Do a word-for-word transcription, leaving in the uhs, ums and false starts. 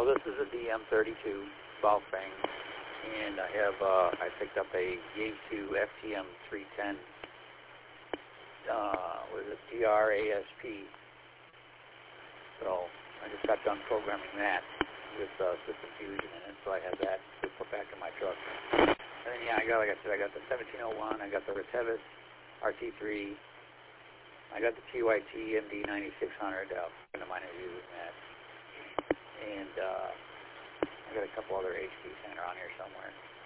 this is a D M thirty-two ball frame, and I have uh, I picked up a Yaesu F T M three ten. Uh, what is it? D R A S P. So I just got done programming that with uh, System Fusion in it, so I have that to put back in my truck. And then yeah, I got like I said, I got the seventeen oh one, I got the Retevis R T three, I got the T Y T M D ninety-six hundred. Uh, a friend of mine is using that. And uh, I got a couple other H Ds hanging around here somewhere.